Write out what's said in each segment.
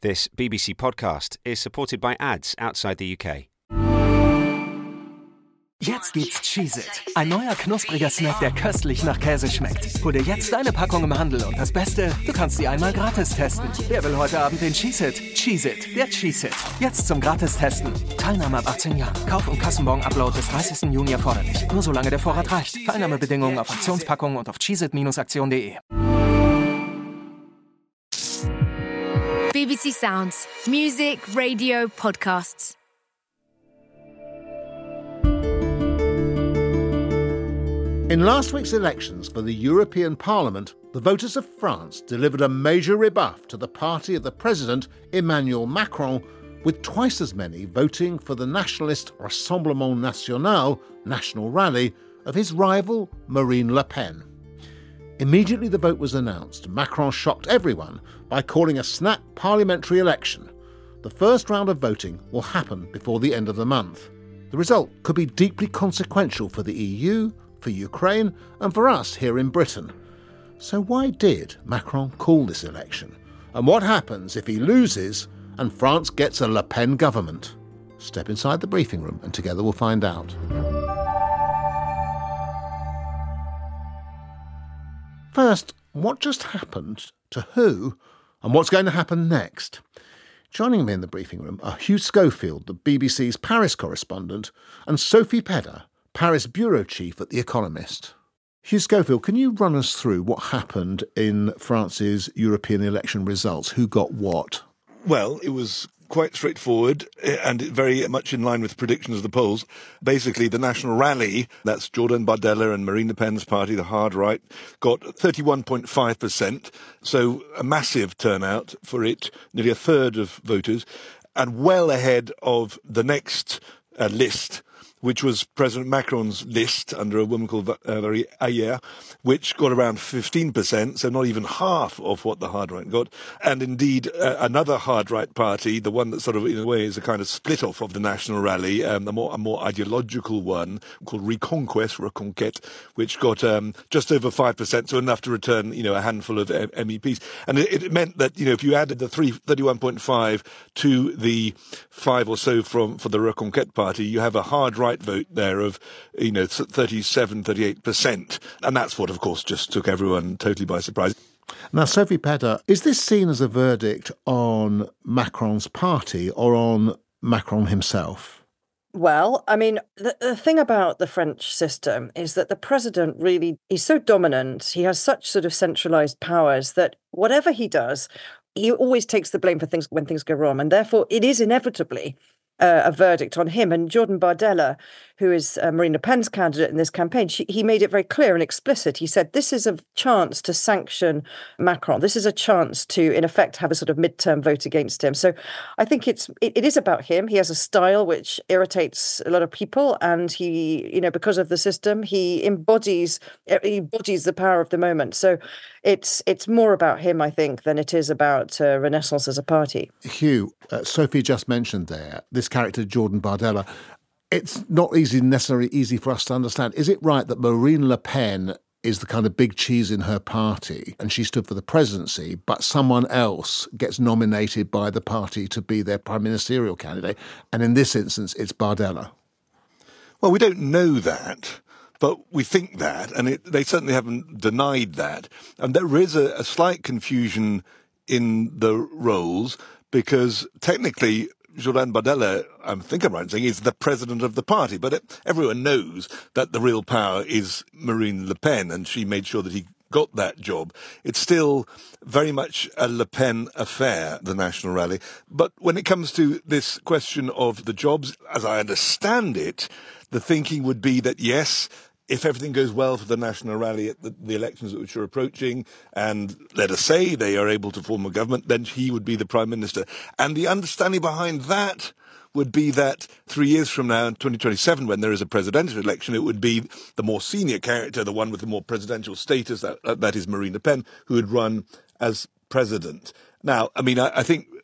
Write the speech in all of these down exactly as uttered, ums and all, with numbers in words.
This B B C podcast is supported by ads outside the U K. Jetzt gibt's Cheez-It, ein neuer knuspriger Snack, der köstlich nach Käse schmeckt. Hol dir jetzt deine Packung im Handel und das Beste, du kannst sie einmal gratis testen. Wer will heute Abend den Cheez-It? Cheez-It, der Cheez-It. Jetzt zum Gratis-Testen. Teilnahme ab achtzehn Jahren. Kauf- und Kassenbon-Upload bis dreißigsten Juni erforderlich. Nur solange der Vorrat reicht. Teilnahmebedingungen auf Aktionspackungen und auf cheezit Aktion punkt de. B B C Sounds. Music, radio, podcasts. In last week's elections for the European Parliament, the voters of France delivered a major rebuff to the party of the president, Emmanuel Macron, with twice as many voting for the nationalist Rassemblement National, National Rally, of his rival Marine Le Pen. Immediately the vote was announced, Macron shocked everyone by calling a snap parliamentary election. The first round of voting will happen before the end of the month. The result could be deeply consequential for the E U, for Ukraine and for us here in Britain. So why did Macron call this election? And what happens if he loses and France gets a Le Pen government? Step inside the briefing room and together we'll find out. First, what just happened to who and what's going to happen next? Joining me in the briefing room are Hugh Schofield, the B B C's Paris correspondent, and Sophie Pedder, Paris bureau chief at The Economist. Hugh Schofield, can you run us through what happened in France's European election results? Who got what? Well, it was quite straightforward and very much in line with predictions of the polls. Basically, the National Rally, that's Jordan Bardella and Marine Le Pen's party, the hard right, got thirty-one point five percent, so a massive turnout for it, nearly a third of voters, and well ahead of the next uh, list, which was President Macron's list under a woman called uh, Valérie Ayer, which got around fifteen percent, so not even half of what the hard right got. And indeed, uh, another hard right party, the one that sort of, in a way, is a kind of split off of the National Rally, um, a, more, a more ideological one called Reconquest, Reconquête, which got um, just over five percent, so enough to return, you know, a handful of M E Ps. And it, it meant that, you know, if you added the three, thirty-one point five to the five or so from for the Reconquête party, you have a hard right vote there of, you know, thirty-seven, thirty-eight percent. And that's what, of course, just took everyone totally by surprise. Now, Sophie Pedder, is this seen as a verdict on Macron's party or on Macron himself? Well, I mean, the, the thing about the French system is that the president really, he's so dominant, he has such sort of centralised powers that whatever he does, he always takes the blame for things when things go wrong. And therefore, it is inevitably Uh, a verdict on him. And Jordan Bardella, who is uh, Marine Le Pen's candidate in this campaign, she, he made it very clear and explicit. He said, this is a chance to sanction Macron. This is a chance to, in effect, have a sort of midterm vote against him. So I think it's it, it is about him. He has a style which irritates a lot of people. And he, you know, because of the system, he embodies he embodies the power of the moment. So it's it's more about him, I think, than it is about uh, Renaissance as a party. Hugh, uh, Sophie just mentioned there, this character Jordan Bardella. It's not easy, necessarily easy for us to understand. Is it right that Marine Le Pen is the kind of big cheese in her party and she stood for the presidency, but someone else gets nominated by the party to be their prime ministerial candidate? And in this instance, it's Bardella. Well, we don't know that, but we think that, and it, they certainly haven't denied that. And there is a, a slight confusion in the roles because technically Jordan Bardella, I think I'm right in saying, is the president of the party. But it, everyone knows that the real power is Marine Le Pen, and she made sure that he got that job. It's still very much a Le Pen affair, the National Rally. But when it comes to this question of the jobs, as I understand it, the thinking would be that, yes, if everything goes well for the National Rally at the, the elections which are approaching, and let us say they are able to form a government, then he would be the Prime Minister. And the understanding behind that would be that three years from now, in twenty twenty-seven, when there is a presidential election, it would be the more senior character, the one with the more presidential status, that, that is Marine Le Pen, who would run as president. Now, I mean, I, I think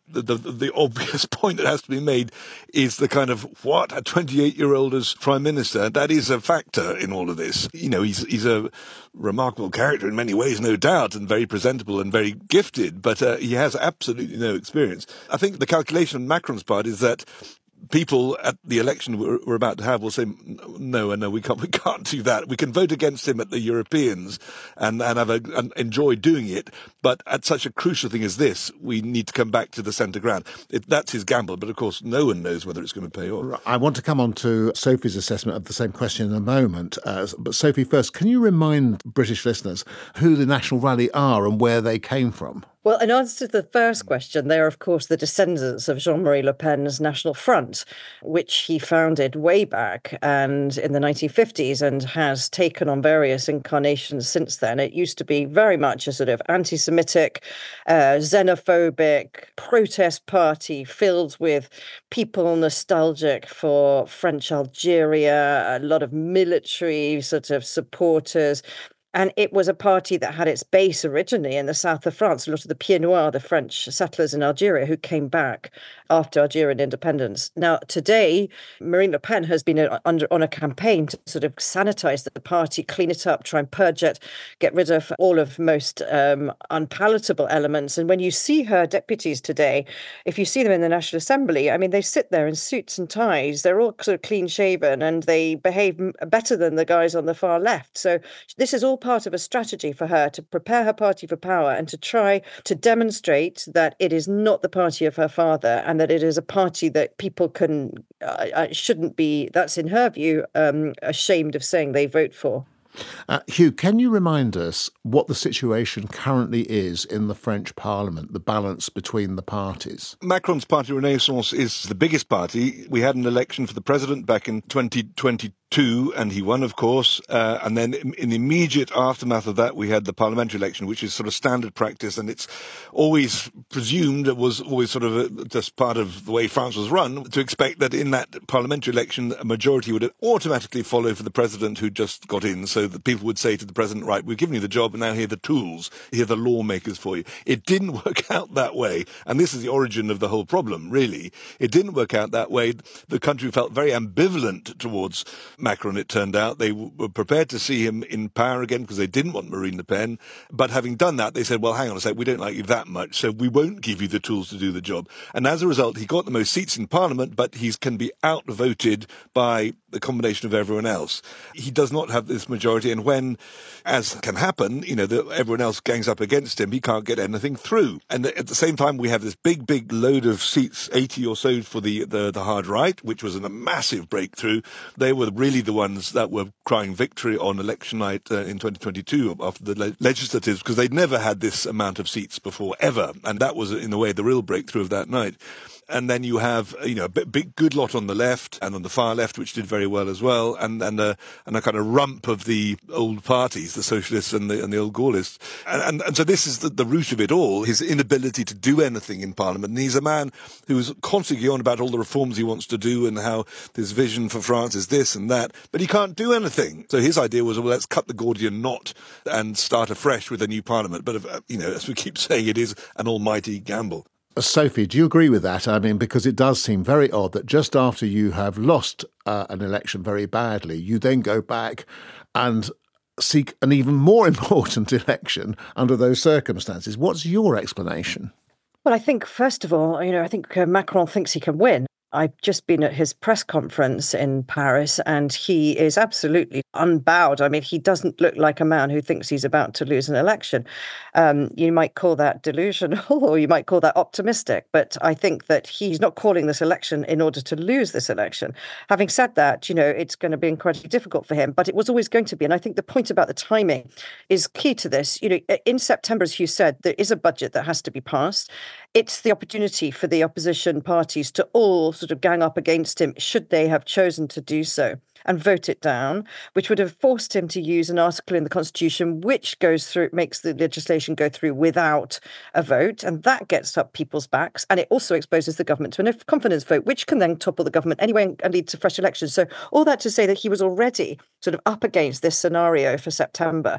the, the, the obvious point that has to be made is the kind of, what, a twenty-eight-year-old as Prime Minister? That is a factor in all of this. You know, he's, he's a remarkable character in many ways, no doubt, and very presentable and very gifted, but uh, he has absolutely no experience. I think the calculation on Macron's part is that people at the election we're, we're about to have will say, no, no, we can't, we can't do that. We can vote against him at the Europeans and, and have a, and enjoy doing it. But at such a crucial thing as this, we need to come back to the centre ground. It, that's his gamble. But of course, no one knows whether it's going to pay off. I want to come on to Sophie's assessment of the same question in a moment. Uh, but Sophie, first, can you remind British listeners who the National Rally are and where they came from? Well, in answer to the first question, they are, of course, the descendants of Jean-Marie Le Pen's National Front, which he founded way back and in the nineteen fifties and has taken on various incarnations since then. It used to be very much a sort of anti-Semitic, uh, xenophobic protest party filled with people nostalgic for French Algeria, a lot of military sort of supporters. And it was a party that had its base originally in the south of France. A lot of the Pieds Noirs, the French settlers in Algeria, who came back after Algerian independence. Now, today, Marine Le Pen has been under on a campaign to sort of sanitize the party, clean it up, try and purge it, get rid of all of most um, unpalatable elements. And when you see her deputies today, if you see them in the National Assembly, I mean, they sit there in suits and ties. They're all sort of clean shaven and they behave better than the guys on the far left. So this is all part of a strategy for her to prepare her party for power and to try to demonstrate that it is not the party of her father and that it is a party that people can uh, shouldn't be, that's in her view, um, ashamed of saying they vote for. Uh, Hugh, can you remind us what the situation currently is in the French Parliament, the balance between the parties? Macron's party Renaissance is the biggest party. We had an election for the president back in twenty twenty-two, and he won, of course. Uh, and then in the immediate aftermath of that, we had the parliamentary election, which is sort of standard practice, and it's always presumed, it was always sort of a, just part of the way France was run, to expect that in that parliamentary election, a majority would automatically follow for the president who just got in. So that people would say to the president, right, we've given you the job, and now here are the tools, here are the lawmakers for you. It didn't work out that way, and this is the origin of the whole problem, really. It didn't work out that way. The country felt very ambivalent towards Macron, it turned out. They w- were prepared to see him in power again because they didn't want Marine Le Pen. But having done that, they said, well, hang on a sec, we don't like you that much, so we won't give you the tools to do the job. And as a result, he got the most seats in Parliament, but he can be outvoted by the combination of everyone else. He does not have this majority, and when, as can happen, you know, the, everyone else gangs up against him, he can't get anything through. And at the same time, we have this big, big load of seats, eighty or so for the, the, the hard right, which was a massive breakthrough. They were really the ones that were crying victory on election night uh, in twenty twenty-two after the le- legislatives, because they'd never had this amount of seats before, ever. And that was, in a way, the real breakthrough of that night. And then you have, you know, a big, good lot on the left and on the far left, which did very well as well, and and a, and a kind of rump of the old parties, the socialists and the and the old Gaullists. And, and, and so this is the, the root of it all, his inability to do anything in Parliament. And he's a man who's constantly on about all the reforms he wants to do and how his vision for France is this and that, but he can't do anything. So his idea was, well, let's cut the Gordian knot and start afresh with a new Parliament. But, you know, as we keep saying, it is an almighty gamble. Sophie, do you agree with that? I mean, because it does seem very odd that just after you have lost uh, an election very badly, you then go back and seek an even more important election under those circumstances. What's your explanation? Well, I think, first of all, you know, I think uh, Macron thinks he can win. I've just been at his press conference in Paris and he is absolutely unbowed. I mean, he doesn't look like a man who thinks he's about to lose an election. Um, you might call that delusional or you might call that optimistic, but I think that he's not calling this election in order to lose this election. Having said that, you know, it's going to be incredibly difficult for him, but it was always going to be. And I think the point about the timing is key to this. You know, in September, as you said, there is a budget that has to be passed. It's the opportunity for the opposition parties to all sort of gang up against him, should they have chosen to do so, and vote it down, which would have forced him to use an article in the Constitution which goes through, makes the legislation go through without a vote, and that gets up people's backs, and it also exposes the government to a confidence vote, which can then topple the government anyway and lead to fresh elections. So all that to say that he was already sort of up against this scenario for September.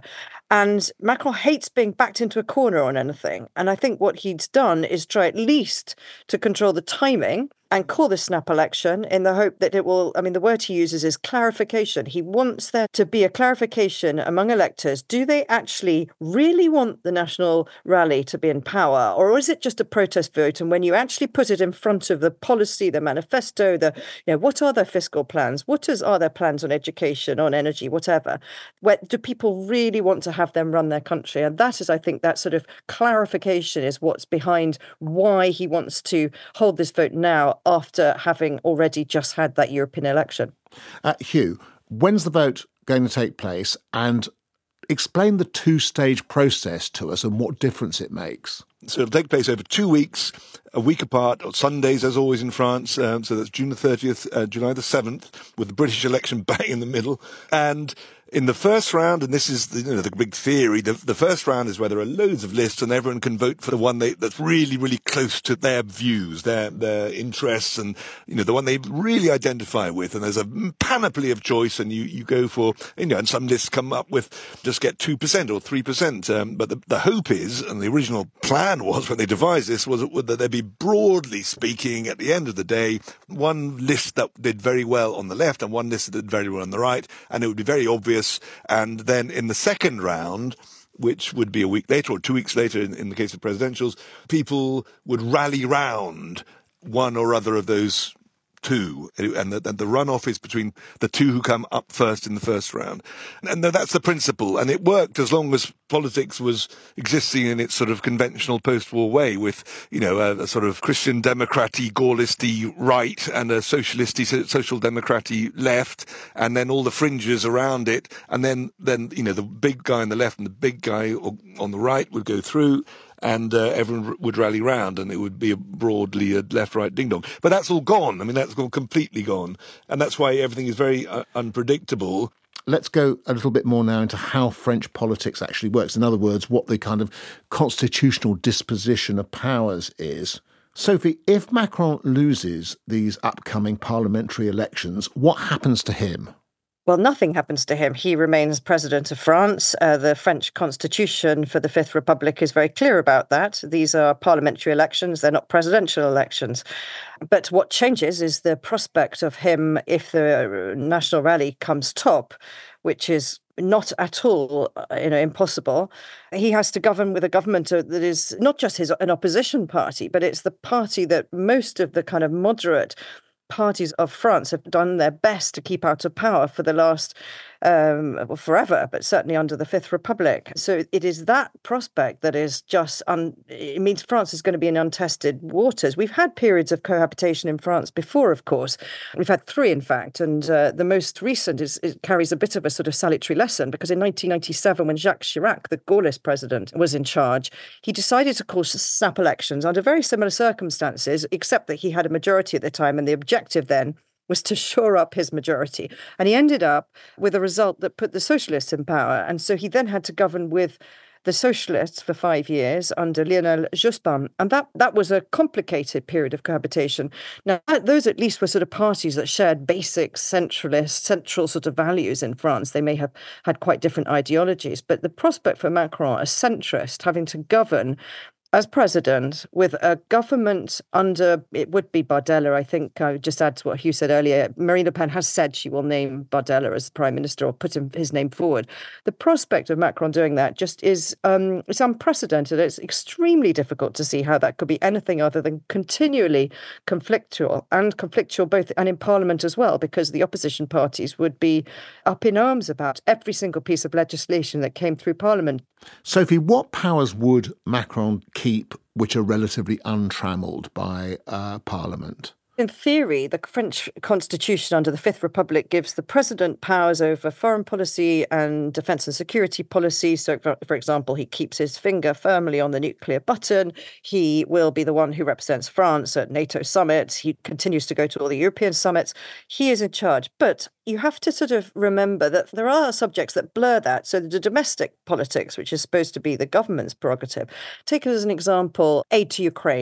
And Macron hates being backed into a corner on anything. And I think what he's done is try at least to control the timing and call this snap election in the hope that it will, I mean, the word he uses is clarification. He wants there to be a clarification among electors. Do they actually really want the National Rally to be in power? Or is it just a protest vote? And when you actually put it in front of the policy, the manifesto, the, you know, what are their fiscal plans? What is, are their plans on education, on energy, whatever? Where, do people really want to have them run their country? And that is, I think, that sort of clarification is what's behind why he wants to hold this vote now, after having already just had that European election. Uh, Hugh, when's the vote going to take place? And explain the two-stage process to us and what difference it makes. So it'll take place over two weeks, a week apart, on Sundays, as always in France. Um, so that's June the thirtieth, uh, July the seventh, with the British election bang in the middle. And in the first round, and this is the, you know, the big theory, the, the first round is where there are loads of lists and everyone can vote for the one they, that's really, really close to their views, their their interests, and you know the one they really identify with. And there's a panoply of choice, and you, you go for, you know, and some lists come up with just get two percent or three percent. Um, but the, the hope is, and the original plan was when they devised this, was that there'd be, broadly speaking, at the end of the day, one list that did very well on the left and one list that did very well on the right, and it would be very obvious. And then in the second round, which would be a week later or two weeks later in, in the case of presidentials, people would rally round one or other of those two, and the, and the runoff is between the two who come up first in the first round. And that's the principle, and it worked as long as politics was existing in its sort of conventional post-war way, with, you know, a, a sort of Christian Democrat-y, Gaullist-y right and a socialist-y, social democrat-y left, and then all the fringes around it, and then, then you know, the big guy on the left and the big guy on the right would go through, and uh, everyone would rally round, and it would be a broadly a left-right ding-dong. But that's all gone. I mean, that's gone completely gone. And that's why everything is very uh, unpredictable. Let's go a little bit more now into how French politics actually works. In other words, what the kind of constitutional disposition of powers is. Sophie, if Macron loses these upcoming parliamentary elections, what happens to him? Well, nothing happens to him. He remains president of France. Uh, the French constitution for the Fifth Republic is very clear about that. These are parliamentary elections. They're not presidential elections. But what changes is the prospect of him, if the National Rally comes top, which is not at all, you know, impossible. He has to govern with a government that is not just his an opposition party, but it's the party that most of the kind of moderate parties of France have done their best to keep out of power for the last, um, well, forever, but certainly under the Fifth Republic. So it is that prospect that is just, un- it means France is going to be in untested waters. We've had periods of cohabitation in France before, of course. We've had three, in fact, and uh, the most recent is it carries a bit of a sort of salutary lesson, because in nineteen ninety-seven, when Jacques Chirac, the Gaullist president, was in charge, he decided to call snap elections under very similar circumstances, except that he had a majority at the time, and the objective then was to shore up his majority. And he ended up with a result that put the socialists in power. And so he then had to govern with the socialists for five years under Lionel Jospin. And that, that was a complicated period of cohabitation. Now, those at least were sort of parties that shared basic centralist, central sort of values in France. They may have had quite different ideologies. But the prospect for Macron, a centrist, having to govern as president, with a government under, it would be Bardella, I think, I would just add to what Hugh said earlier, Marine Le Pen has said she will name Bardella as prime minister or put him, his name forward. The prospect of Macron doing that just is, um, it's unprecedented. It's extremely difficult to see how that could be anything other than continually conflictual, and conflictual both and in Parliament as well, because the opposition parties would be up in arms about every single piece of legislation that came through Parliament. Sophie, what powers would Macron keep which are relatively untrammelled by uh, Parliament? In theory, the French constitution under the Fifth Republic gives the president powers over foreign policy and defence and security policy. So, for, for example, he keeps his finger firmly on the nuclear button. He will be the one who represents France at NATO summits. He continues to go to all the European summits. He is in charge. But you have to sort of remember that there are subjects that blur that. So the domestic politics, which is supposed to be the government's prerogative. Take as an example, aid to Ukraine.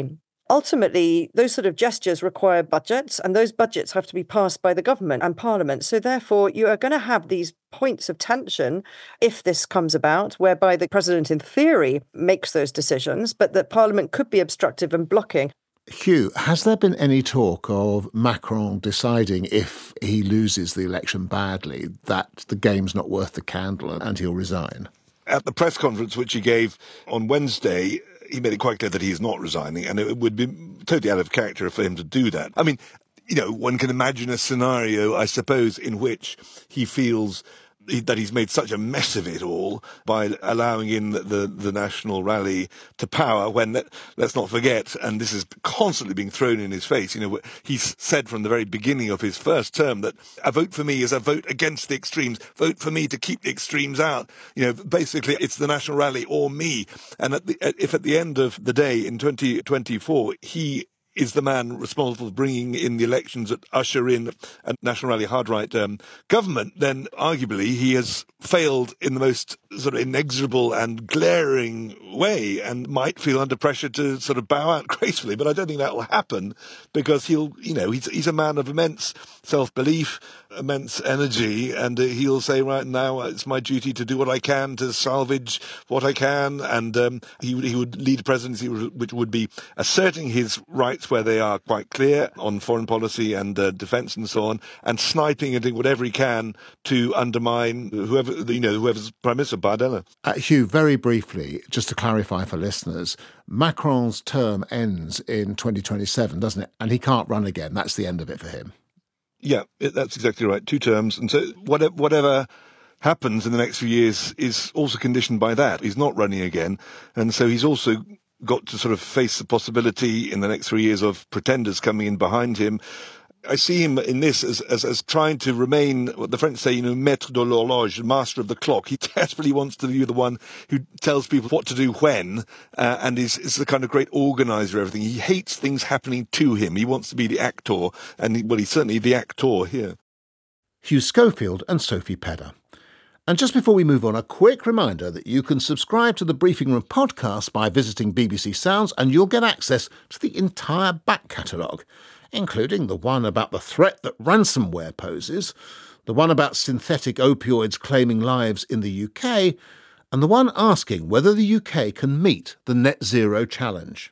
ultimately, those sort of gestures require budgets, and those budgets have to be passed by the government and parliament. So therefore, you are going to have these points of tension if this comes about, whereby the president, in theory, makes those decisions, but that parliament could be obstructive and blocking. Hugh, has there been any talk of Macron deciding, if he loses the election badly, that the game's not worth the candle and he'll resign? At the press conference which he gave on Wednesday, he made it quite clear that he is not resigning, and it would be totally out of character for him to do that. I mean, you know, one can imagine a scenario, I suppose, in which he feels that he's made such a mess of it all by allowing in the, the, the national rally to power when, let, let's not forget, and this is constantly being thrown in his face, you know, he's said from the very beginning of his first term that a vote for me is a vote against the extremes, vote for me to keep the extremes out. You know, basically it's the national rally or me. And at the, if at the end of the day in twenty twenty-four, he is the man responsible for bringing in the elections that usher in a National Rally hard-right um, government, then arguably he has failed in the most sort of inexorable and glaring way and might feel under pressure to sort of bow out gracefully. But I don't think that will happen because he'll, you know, he's, he's a man of immense self-belief, immense energy, and uh, he'll say, right now, it's my duty to do what I can to salvage what I can. And um, he, he would lead a presidency which would be asserting his rights where they are quite clear on foreign policy and uh, defence and so on, and sniping and doing whatever he can to undermine whoever, you know, whoever's Prime Minister, Bardella. Uh, Hugh, very briefly, just to clarify for listeners, Macron's term ends in twenty twenty-seven, doesn't it? And he can't run again. That's the end of it for him. Yeah, it, that's exactly right. Two terms. And so whatever, whatever happens in the next few years is also conditioned by that. He's not running again. And so he's also got to sort of face the possibility in the next three years of pretenders coming in behind him. I see him in this as, as, as trying to remain, what the French say, you know, maître de l'horloge, master of the clock. He desperately wants to be the one who tells people what to do when, uh, and is, is the kind of great organizer of everything. He hates things happening to him. He wants to be the actor, and he, well, he's certainly the actor here. Hugh Schofield and Sophie Pedder. And just before we move on, a quick reminder that you can subscribe to the Briefing Room podcast by visiting B B C Sounds, and you'll get access to the entire back catalogue, including the one about the threat that ransomware poses, the one about synthetic opioids claiming lives in the U K, and the one asking whether the U K can meet the net zero challenge.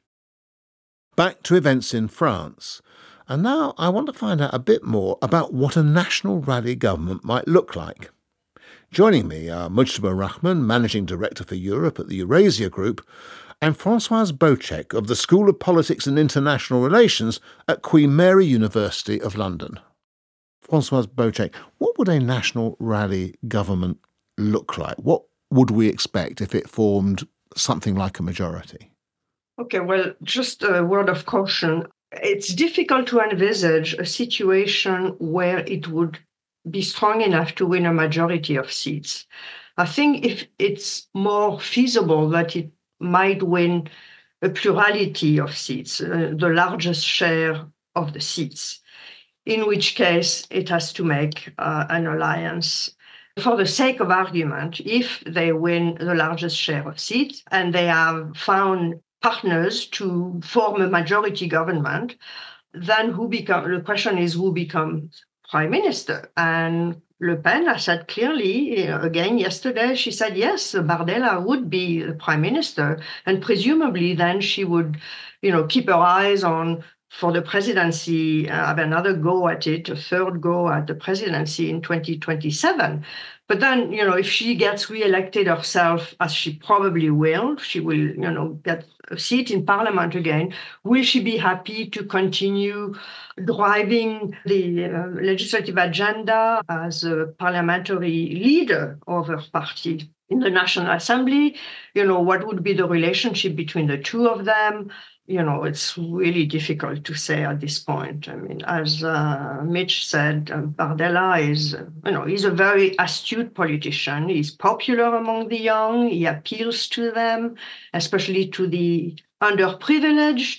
Back to events in France. And now I want to find out a bit more about what a national rally government might look like. Joining me are Mujtaba Rahman, Managing Director for Europe at the Eurasia Group, and Françoise Bocek of the School of Politics and International Relations at Queen Mary University of London. Françoise Bocek, what would a national rally government look like? What would we expect if it formed something like a majority? Okay, well, just a word of caution. It's difficult to envisage a situation where it would be strong enough to win a majority of seats. I think if it's more feasible that it might win a plurality of seats, uh, the largest share of the seats, in which case it has to make uh, an alliance. For the sake of argument, if they win the largest share of seats and they have found partners to form a majority government, then who become, the question is who becomes Prime Minister. And Le Pen has said clearly, again yesterday, she said, yes, Bardella would be the Prime Minister. And presumably then she would, you know, keep her eyes on, for the presidency, uh, have another go at it, a third go at the presidency in twenty twenty-seven. But then, you know, if she gets re-elected herself, as she probably will, she will, you know, get a seat in parliament again, will she be happy to continue driving the uh, legislative agenda as a parliamentary leader of her party in the National Assembly? You know, what would be the relationship between the two of them? You know, it's really difficult to say at this point. I mean, as uh, Mitch said, uh, Bardella is, uh, you know, he's a very astute politician. He's popular among the young. He appeals to them, especially to the underprivileged.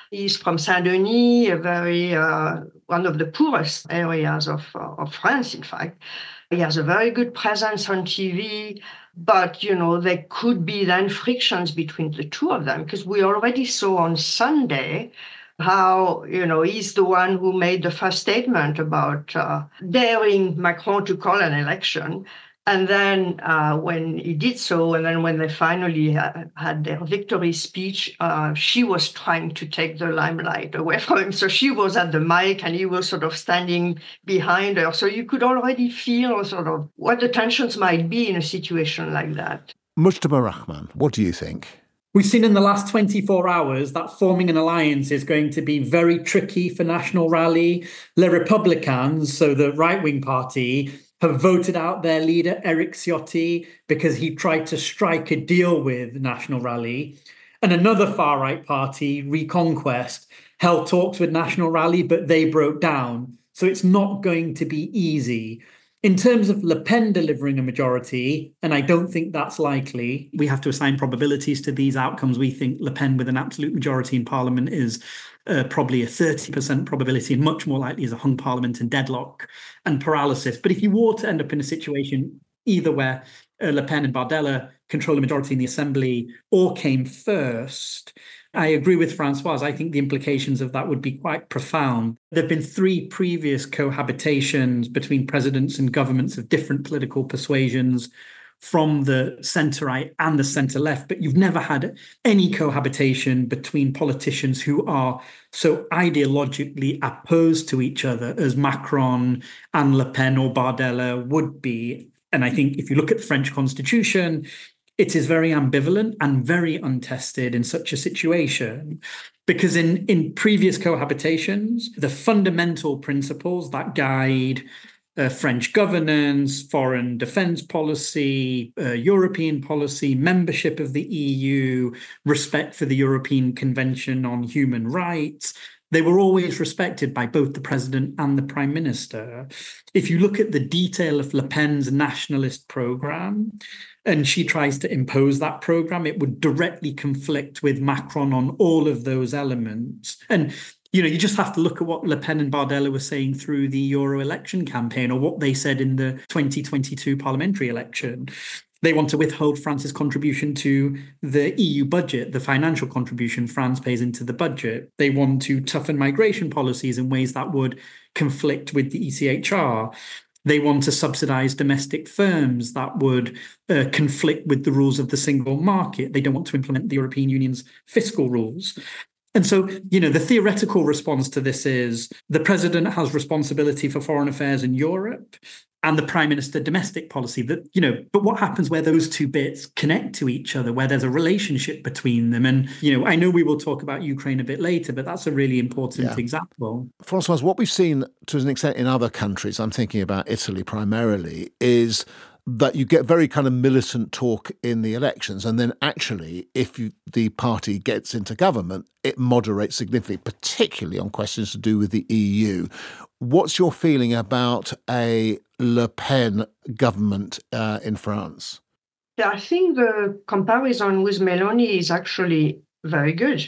He's from Saint-Denis, a very uh, one of the poorest areas of, uh, of France, in fact. He has a very good presence on T V, but, you know, there could be then frictions between the two of them, because we already saw on Sunday how, you know, he's the one who made the first statement about uh, daring Macron to call an election. And then uh, when he did so, and then when they finally ha- had their victory speech, uh, she was trying to take the limelight away from him. So she was at the mic and he was sort of standing behind her. So you could already feel sort of what the tensions might be in a situation like that. Mujtaba Rahman, what do you think? We've seen in the last twenty-four hours that forming an alliance is going to be very tricky for National Rally. Les Républicains, so the right-wing party, have voted out their leader, Eric Ciotti, because he tried to strike a deal with National Rally. And another far-right party, Reconquest, held talks with National Rally, but they broke down. So it's not going to be easy. In terms of Le Pen delivering a majority, and I don't think that's likely, we have to assign probabilities to these outcomes. We think Le Pen with an absolute majority in Parliament is uh, probably a thirty percent probability, and much more likely is a hung Parliament and deadlock and paralysis. But if you were to end up in a situation either where uh, Le Pen and Bardella control a majority in the Assembly or came first, I agree with Françoise. I think the implications of that would be quite profound. There have been three previous cohabitations between presidents and governments of different political persuasions from the centre-right and the centre-left, but you've never had any cohabitation between politicians who are so ideologically opposed to each other as Macron and Le Pen or Bardella would be. And I think if you look at the French constitution, it is very ambivalent and very untested in such a situation, because in, in previous cohabitations, the fundamental principles that guide uh, French governance, foreign defense policy, uh, European policy, membership of the E U, respect for the European Convention on Human Rights, they were always respected by both the president and the prime minister. If you look at the detail of Le Pen's nationalist program, and she tries to impose that program, it would directly conflict with Macron on all of those elements. And, you know, you just have to look at what Le Pen and Bardella were saying through the Euro election campaign, or what they said in the twenty twenty-two parliamentary election. They want to withhold France's contribution to the E U budget, the financial contribution France pays into the budget. They want to toughen migration policies in ways that would conflict with the E C H R. They want to subsidize domestic firms that would uh, conflict with the rules of the single market. They don't want to implement the European Union's fiscal rules. And so, you know, the theoretical response to this is the president has responsibility for foreign affairs in Europe and the prime minister domestic policy. That, you know, but what happens where those two bits connect to each other, where there's a relationship between them? And, you know, I know we will talk about Ukraine a bit later, but that's a really important yeah. example. Françoise, what we've seen to an extent in other countries, I'm thinking about Italy primarily, is that you get very kind of militant talk in the elections. And then actually, if you, the party gets into government, it moderates significantly, particularly on questions to do with the E U. What's your feeling about a Le Pen government uh, in France? Yeah, I think the comparison with Meloni is actually very good,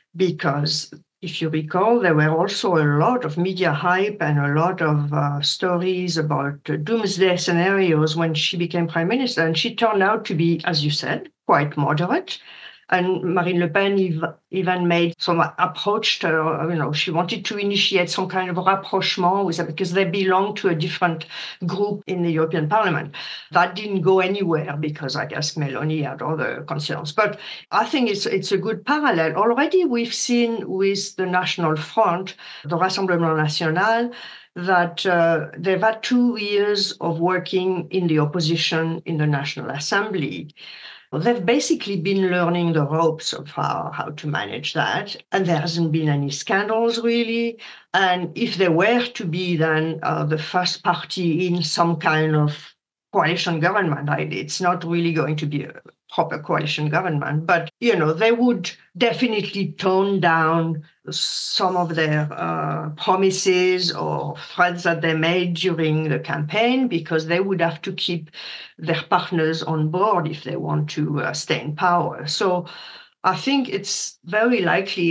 because if you recall, there were also a lot of media hype and a lot of uh, stories about uh, doomsday scenarios when she became prime minister. And she turned out to be, as you said, quite moderate. And Marine Le Pen even made some approach to, you know, she wanted to initiate some kind of rapprochement with her because they belong to a different group in the European Parliament. That didn't go anywhere because I guess Meloni had other concerns. But I think it's it's a good parallel. Already we've seen with the National Front, the Rassemblement National, that uh, they've had two years of working in the opposition in the National Assembly. They've basically been learning the ropes of how, how to manage that. And there hasn't been any scandals, really. And if there were to be then uh, the first party in some kind of coalition government, it's not really going to be a proper coalition government. But, you know, they would definitely tone down some of their uh, promises or threats that they made during the campaign, because they would have to keep their partners on board if they want to uh, stay in power. So I think it's very likely that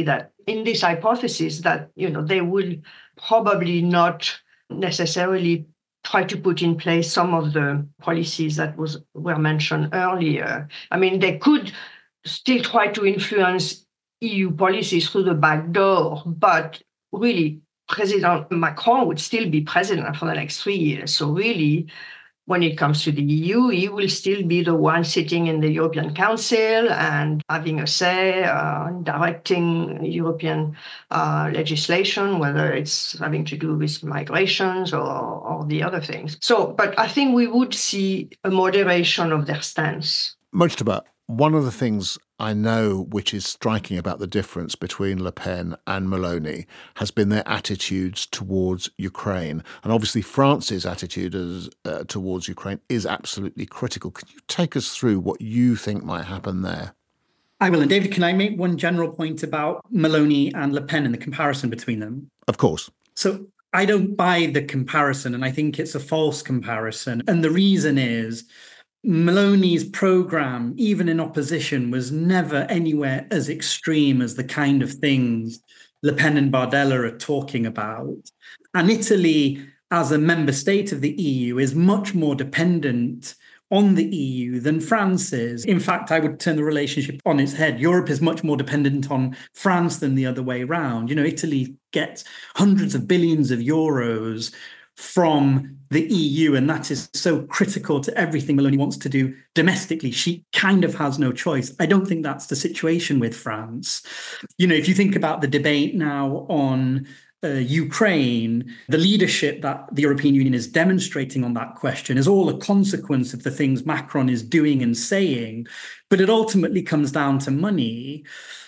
in this hypothesis that, you know, they will probably not necessarily try to put in place some of the policies that was were mentioned earlier. I mean, they could still try to influence E U policies through the back door, but really, President Macron would still be president for the next three years. So really, when it comes to the E U, he will still be the one sitting in the European Council and having a say, uh, directing European uh, legislation, whether it's having to do with migrations or, or the other things. So, but I think we would see a moderation of their stance. Mujtaba, one of the things I know which is striking about the difference between Le Pen and Meloni has been their attitudes towards Ukraine. And obviously France's attitude as, uh, towards Ukraine is absolutely critical. Can you take us through what you think might happen there? I will. And David, can I make one general point about Meloni and Le Pen and the comparison between them? Of course. So I don't buy the comparison, and I think it's a false comparison. And the reason is Meloni's programme, even in opposition, was never anywhere as extreme as the kind of things Le Pen and Bardella are talking about. And Italy, as a member state of the E U, is much more dependent on the E U than France is. In fact, I would turn the relationship on its head. Europe is much more dependent on France than the other way around. You know, Italy gets hundreds of billions of euros from the E U, and that is so critical to everything Meloni wants to do domestically. She kind of has no choice. I don't think that's the situation with France. You know, if you think about the debate now on uh, Ukraine, the leadership that the European Union is demonstrating on that question is all a consequence of the things Macron is doing and saying, but it ultimately comes down to money.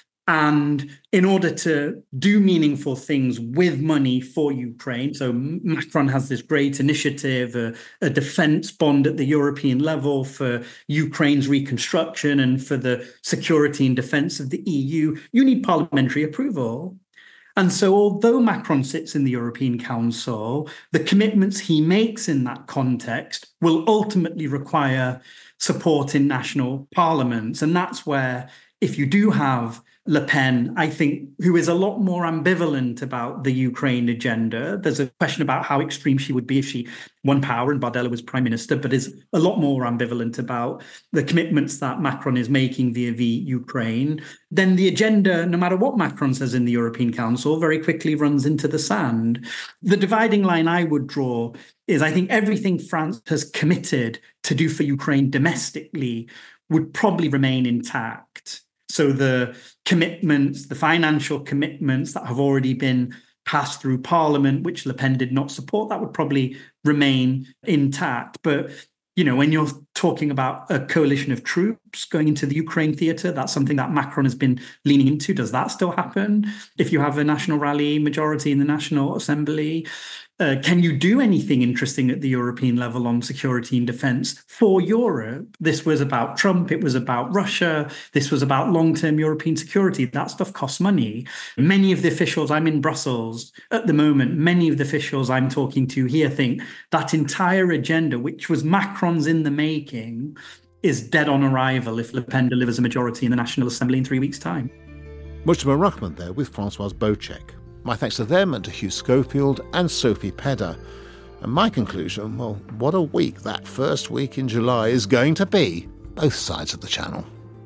And in order to do meaningful things with money for Ukraine, so Macron has this great initiative, a, a defense bond at the European level for Ukraine's reconstruction and for the security and defense of the E U, you need parliamentary approval. And so although Macron sits in the European Council, the commitments he makes in that context will ultimately require support in national parliaments. And that's where, if you do have Le Pen, I think, who is a lot more ambivalent about the Ukraine agenda. There's a question about how extreme she would be if she won power and Bardella was prime minister, but is a lot more ambivalent about the commitments that Macron is making via the Ukraine. Then the agenda, no matter what Macron says in the European Council, very quickly runs into the sand. The dividing line I would draw is I think everything France has committed to do for Ukraine domestically would probably remain intact. So the commitments, the financial commitments that have already been passed through Parliament, which Le Pen did not support, that would probably remain intact. But, you know, when you're talking about a coalition of troops going into the Ukraine theatre, that's something that Macron has been leaning into. Does that still happen if you have a national rally majority in the National Assembly? Uh, can you do anything interesting at the European level on security and defence for Europe? This was about Trump. It was about Russia. This was about long-term European security. That stuff costs money. Many of the officials, I'm in Brussels at the moment, many of the officials I'm talking to here think that entire agenda, which was Macron's in the making, is dead on arrival if Le Pen delivers a majority in the National Assembly in three weeks' time. Mujtaba Rahman there with Francoise Bocek. My thanks to them and to Hugh Schofield and Sophie Pedder. And my conclusion, well, what a week that first week in July is going to be, both sides of the channel.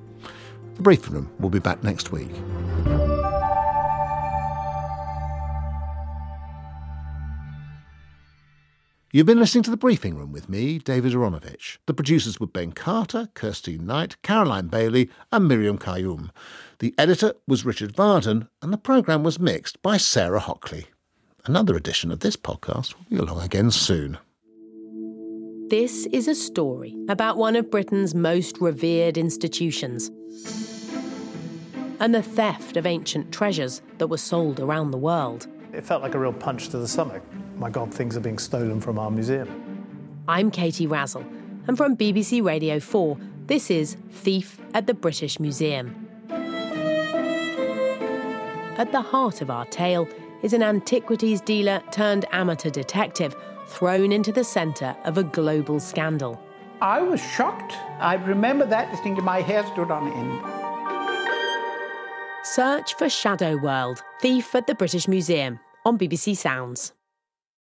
The Briefing Room will be back next week. You've been listening to The Briefing Room with me, David Aronovich. The producers were Ben Carter, Kirsty Knight, Caroline Bailey and Miriam Kayoum. The editor was Richard Varden and the programme was mixed by Sarah Hockley. Another edition of this podcast will be along again soon. This is a story about one of Britain's most revered institutions and the theft of ancient treasures that were sold around the world. It felt like a real punch to the stomach. My God, things are being stolen from our museum. I'm Katie Razzle, and from B B C Radio four, this is Thief at the British Museum. At the heart of our tale is an antiquities dealer turned amateur detective thrown into the centre of a global scandal. I was shocked. I remember that distinctly. My hair stood on end. Search for Shadow World, Thief at the British Museum on B B C Sounds.